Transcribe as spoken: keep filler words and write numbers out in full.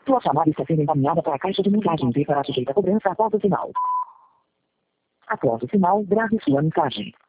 Sua chamada está sendo encaminhada para a caixa de mensagens e será sujeita a cobrança após o sinal. Após o sinal, grave sua mensagem.